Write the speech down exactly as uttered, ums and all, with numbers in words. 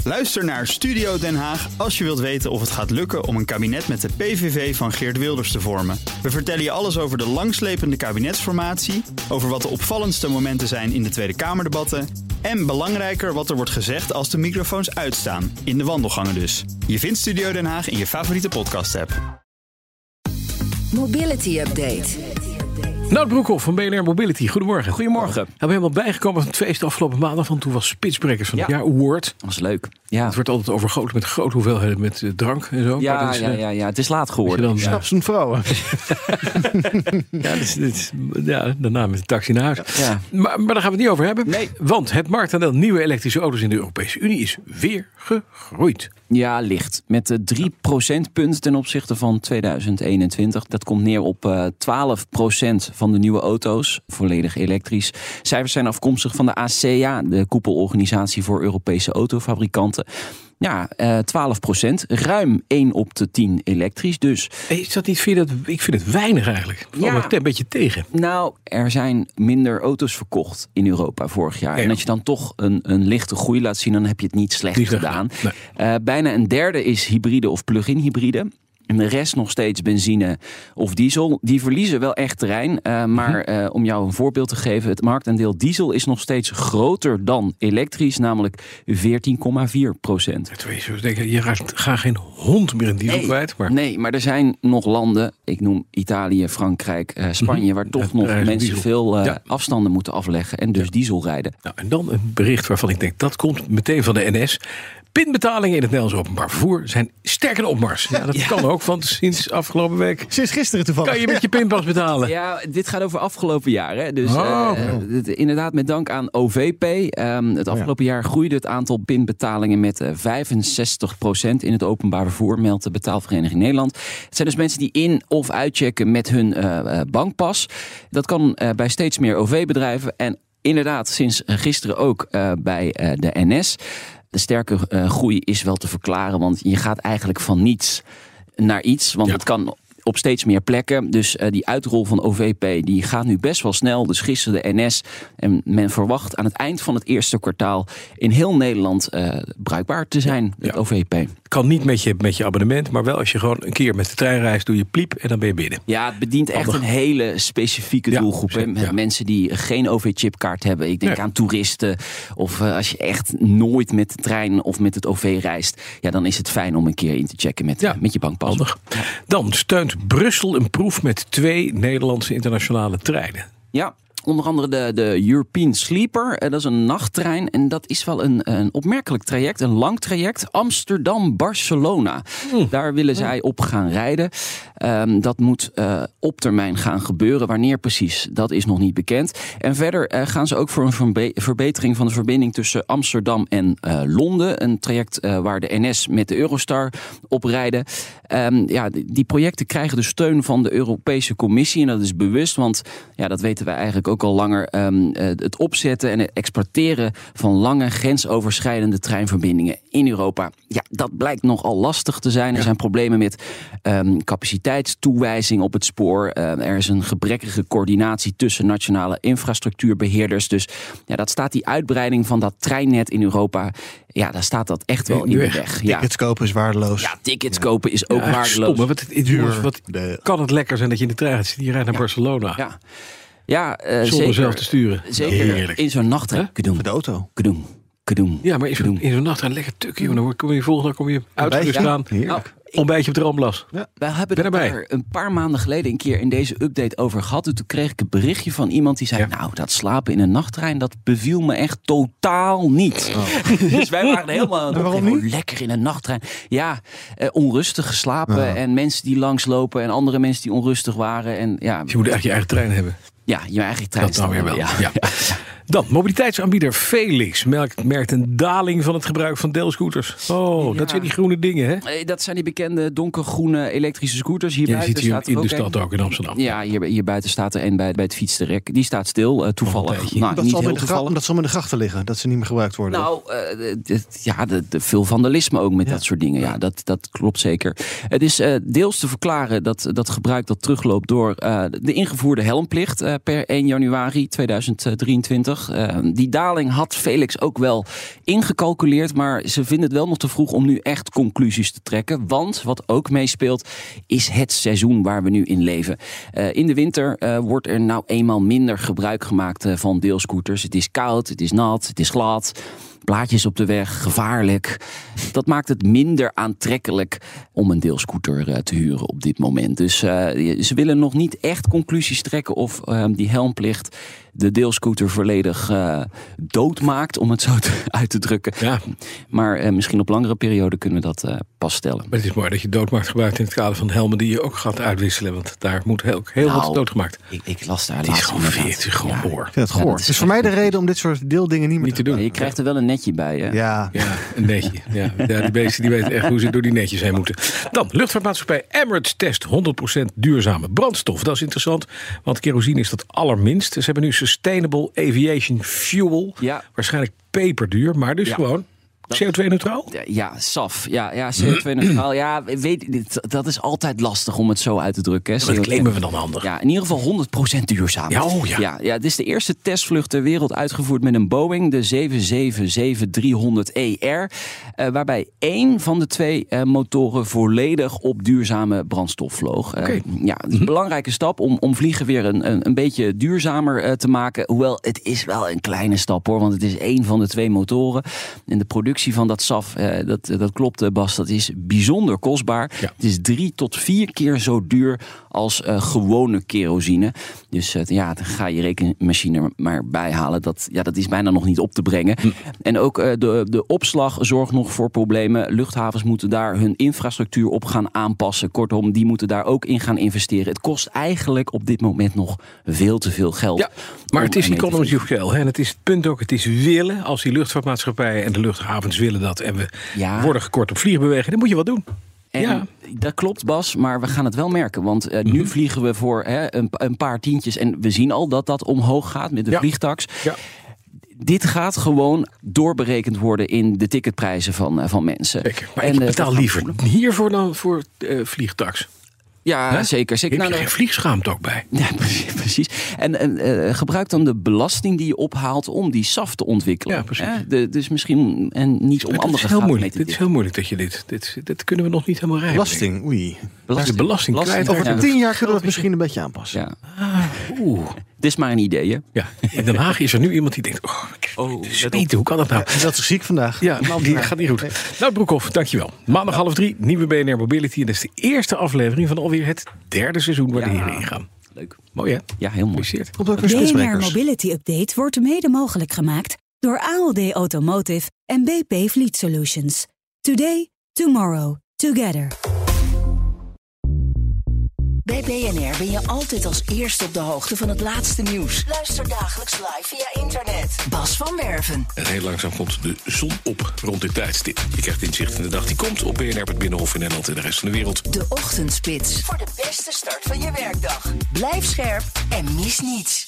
Luister naar Studio Den Haag als je wilt weten of het gaat lukken om een kabinet met de P V V van Geert Wilders te vormen. We vertellen je alles over de langslepende kabinetsformatie, over wat de opvallendste momenten zijn in de Tweede Kamerdebatten en belangrijker wat er wordt gezegd als de microfoons uitstaan, in de wandelgangen dus. Je vindt Studio Den Haag in je favoriete podcast-app. Mobility Update. Nout Broekhoff van B N R Mobility. Goedemorgen. Goedemorgen. We hebben helemaal bijgekomen van het feest afgelopen maandag. Want toen was Spitsbrekers van het Ja. jaar award. Dat was leuk. Ja, Het wordt altijd overgoten met grote hoeveelheden met uh, drank en zo. Maar ja, dat is, ja, uh, ja, ja, het is laat als je geworden. dan, ja, Snaps en vrouwen. ja, dit is, dit is, ja, daarna met de taxi naar huis. Ja. Maar, maar daar gaan we het niet over hebben. Nee. Want het marktaandeel nieuwe elektrische auto's in de Europese Unie is weer gegroeid. Ja, licht. Met uh, drie procentpunten ten opzichte van tweeduizend eenentwintig. Dat komt neer op uh, twaalf procent van de nieuwe auto's, volledig elektrisch. Cijfers zijn afkomstig van de A C A, de koepelorganisatie voor Europese autofabrikanten. Ja, uh, twaalf procent. Ruim één op de tien elektrisch dus. Hey, is dat niet, vind je dat, ik vind het weinig eigenlijk. Ik val Ja. me een beetje tegen. Nou, er zijn minder auto's verkocht in Europa vorig jaar. Ja. En als je dan toch een, een lichte groei laat zien, dan heb je het niet slecht Niet slecht gedaan. gedaan, Uh, bijna een derde is hybride of plug-in hybride. En de rest nog steeds benzine of diesel. Die verliezen wel echt terrein. Uh, maar uh, om jou een voorbeeld te geven. Het marktaandeel diesel is nog steeds groter dan elektrisch. Namelijk veertien komma vier procent. Je gaat, gaat geen hond meer in diesel Nee, kwijt. Maar nee, maar er zijn nog landen. Ik noem Italië, Frankrijk, uh, Spanje. Waar toch Het nog prijs van mensen diesel. veel uh, Ja. afstanden moeten afleggen. En dus Ja. diesel rijden. Nou, en dan een bericht waarvan ik denk dat komt meteen van de N S. Pinbetalingen in het Nederlands openbaar vervoer zijn sterk in opmars. Ja, dat kan ook, want sinds afgelopen week Sinds gisteren toevallig. kan je met je pinpas betalen. Ja, dit gaat over afgelopen jaar. Hè? Dus Oh, uh, oké. dit- inderdaad met dank aan O V P. Um, het afgelopen jaar groeide het aantal pinbetalingen met uh, vijfenzestig procent in het openbaar vervoer, meldt de Betaalvereniging Nederland. Het zijn dus mensen die in- of uitchecken met hun uh, bankpas. Dat kan uh, bij steeds meer O V-bedrijven en inderdaad sinds gisteren ook uh, bij uh, de N S. De sterke uh, groei is wel te verklaren, want je gaat eigenlijk van niets naar iets. Want Ja. het kan op steeds meer plekken. Dus uh, die uitrol van O V P die gaat nu best wel snel. Dus gisteren de N S. En men verwacht aan het eind van het eerste kwartaal in heel Nederland uh, bruikbaar te zijn, het Ja. O V P. Kan niet met je, met je abonnement, maar wel als je gewoon een keer met de trein reist, doe je pliep en dan ben je binnen. Ja, het bedient echt Handig. een hele specifieke Ja, doelgroep. Hè? Met ja. mensen die geen O V-chipkaart hebben. Ik denk Nee. aan toeristen. Of uh, als je echt nooit met de trein of met het O V reist. Ja, dan is het fijn om een keer in te checken met, Ja, uh, met je bankpas. Handig. Dan steunt Brussel een proef met twee Nederlandse internationale treinen. Ja, onder andere de, de European Sleeper. Eh, Dat is een nachttrein. En dat is wel een, een opmerkelijk traject. Een lang traject. Amsterdam-Barcelona. Daar willen zij op gaan rijden. Um, dat moet uh, op termijn gaan gebeuren. Wanneer precies, dat is nog niet bekend. En verder uh, gaan ze ook voor een verbe- verbetering van de verbinding tussen Amsterdam en uh, Londen. Een traject uh, waar de N S met de Eurostar op rijden. Um, ja, die, die projecten krijgen de steun van de Europese Commissie. En dat is bewust, want ja, dat weten wij eigenlijk ook al langer. Um, uh, het opzetten en het exploiteren van lange grensoverschrijdende treinverbindingen in Europa. Ja, dat blijkt nogal lastig te zijn. Er zijn problemen met um, capaciteitstoewijzing op het spoor. Uh, er is een gebrekkige coördinatie tussen nationale infrastructuurbeheerders. Dus ja, dat staat die uitbreiding van dat treinnet in Europa. Ja, daar staat dat echt wel in de weg. Ja, Tickets kopen is waardeloos. ja tickets kopen is ook Ja, waardeloos. stom, hè? Wat, het- jongens, wat De- kan het lekker zijn dat je in de trein zit. Je rijdt naar Barcelona. Ja, ja uh, Zonder zeker, zelf te sturen. Zeker Heerlijk. in zo'n nachttrein. Huh? Kedoem, Met de auto. kedoem, kedoem. Ja, maar in zo'n, in zo'n nachttrein lekker tuk. Jongen, dan kom je volgende dag kom je uitgerust Ja. aan. Heerlijk. Nou, Ontbijtje op de Ramblas. wij hebben Ben het erbij. daar een paar maanden geleden een keer in deze update over gehad. En toen kreeg ik een berichtje van iemand die zei... Ja. nou, dat slapen in een nachttrein, dat beviel me echt totaal niet. Dus wij waren helemaal aan het waarom opgeven, niet? oh, lekker in een nachttrein. Ja, eh, onrustig geslapen Ja. en mensen die langslopen... en andere mensen die onrustig waren. En ja, Dus je moet echt je eigen trein hebben. ja je eigen trein. Dat nou weer wel. Ja. Ja. Dan, mobiliteitsaanbieder Felix merkt, merkt een daling van het gebruik van deelscooters. Oh, Ja. dat zijn die groene dingen, hè? Eh, Dat zijn die bekende donkergroene elektrische scooters. Hier Je buiten ziet hier staat er in de ook stad een. ook in Amsterdam. Ja, hier, hier buiten staat er een bij, bij het fietsterrek. Die staat stil, uh, toevallig. tijdje. Nou, Dat niet zal heel met de gra- toevallig. omdat ze allemaal in de grachten liggen. Dat ze niet meer gebruikt worden. Nou, uh, de, de- ja, de, de, veel vandalisme ook met Ja. dat soort dingen. Ja, dat, dat klopt zeker. Het is uh, deels te verklaren dat dat gebruik dat terugloopt door uh, de ingevoerde helmplicht uh, per één januari tweeduizend drieëntwintig. vijftig. Uh, die daling had Felix ook wel ingecalculeerd, maar ze vinden het wel nog te vroeg om nu echt conclusies te trekken. Want wat ook meespeelt is het seizoen waar we nu in leven. Uh, in de winter uh, wordt er nou eenmaal minder gebruik gemaakt uh, van deelscooters. Het is koud, het is nat, het is glad. Plaatjes op de weg, gevaarlijk. Dat maakt het minder aantrekkelijk om een deelscooter uh, te huren op dit moment. Dus uh, ze willen nog niet echt conclusies trekken of uh, die helmplicht de deelscooter volledig uh, doodmaakt, om het zo te, uit te drukken. Ja. Maar uh, misschien op langere periode kunnen we dat uh, pas stellen. Maar het is mooi dat je doodmaakt gebruikt in het kader van helmen die je ook gaat uitwisselen. Want daar moet heel, heel nou, wat doodgemaakt. Ik, ik las daar laatst. Het is gewoon veer, het is gewoon ja, goor. Ik vind het goor. Ja, het is, is voor mij de reden om dit soort deeldingen niet meer niet te doen. Ja, je krijgt er wel een netje bij, hè? Ja. Ja, een netje. Ja, ja, die beesten die weten echt hoe ze door die netjes heen moeten. Dan, luchtvaartmaatschappij Emirates test honderd procent duurzame brandstof. Dat is interessant, want kerosine is dat allerminst. Ze hebben nu Sustainable Aviation Fuel. Ja. Waarschijnlijk peperduur, maar dus ja. gewoon C O twee neutraal? Ja, S A F. Ja, ja C O twee neutraal. Ja, weet, dat is altijd lastig om het zo uit te drukken. Hè. Ja, dat claimen we dan handig. Ja, in ieder geval honderd procent duurzaam. Ja, oh ja. Ja, ja, het is de eerste testvlucht ter wereld uitgevoerd met een Boeing, de zeven zeven zeven driehonderd E R. Uh, waarbij één van de twee uh, motoren volledig op duurzame brandstof vloog. Uh, okay. Ja, het is een hm. belangrijke stap om, om vliegen weer een, een, een beetje duurzamer uh, te maken. Hoewel, het is wel een kleine stap hoor, want het is één van de twee motoren. En de productie van dat S A F, eh, dat, dat klopt Bas, dat is bijzonder kostbaar. Ja. Het is drie tot vier keer zo duur als uh, gewone kerosine. Dus uh, ja, dan ga je rekenmachine maar bijhalen. Dat, ja, dat is bijna nog niet op te brengen. Hm. En ook uh, de, de opslag zorgt nog voor problemen. Luchthavens moeten daar hun infrastructuur op gaan aanpassen. Kortom, die moeten daar ook in gaan investeren. Het kost eigenlijk op dit moment nog veel te veel geld. Ja, maar het is economy of scale. En het is het punt ook, het is willen. Als die luchtvaartmaatschappijen en de luchthavens willen dat en we ja. worden gekort op vliegbeweging, dan moet je wat doen. En ja. Dat klopt Bas, maar we gaan het wel merken. Want uh, nu mm-hmm. vliegen we voor hè, een, een paar tientjes en we zien al dat dat omhoog gaat met de ja. vliegtax. Ja. Dit gaat gewoon doorberekend worden in de ticketprijzen van, uh, van mensen. Zeker. Maar en, ik betaal uh, liever hiervoor dan voor uh, vliegtax. Ja, He? zeker. zeker. Heb je nou, geen vliegschaamte ook bij? Ja, precies. En, en uh, gebruik dan de belasting die je ophaalt om die S A F te ontwikkelen. Ja, precies. Hè? De, dus misschien en niet om maar andere is heel moeilijk. mee te Dit is heel moeilijk dat je dit, dit... Dit kunnen we nog niet helemaal rijden. Belasting, oei. Belasting, de belasting, belasting kwijt. Over tien jaar kunnen we het misschien een beetje aanpassen. Ja. Ah, oeh. Het is maar een idee, hè? Ja. In Den Haag is er nu iemand die denkt... Oh, oh weten, hoe kan dat nou? Ja, dat is ziek vandaag. Ja, nou, die gaat niet goed. Nee. Nou, Broekhoff, dankjewel. Maandag half drie, nieuwe B N R Mobility. En dat is de eerste aflevering van alweer het derde seizoen waar ja. de heren ingaan. Leuk. Mooi, hè? Ja, heel mooi. De B N R Mobility Update wordt mede mogelijk gemaakt door A L D Automotive en B P Fleet Solutions. Today, tomorrow, together. Bij B N R ben je altijd als eerste op de hoogte van het laatste nieuws. Luister dagelijks live via internet. Bas van Werven. En heel langzaam komt de zon op rond dit tijdstip. Je krijgt inzicht in de dag die komt op B N R, het Binnenhof in Nederland en de rest van de wereld. De Ochtendspits. Voor de beste start van je werkdag. Blijf scherp en mis niets.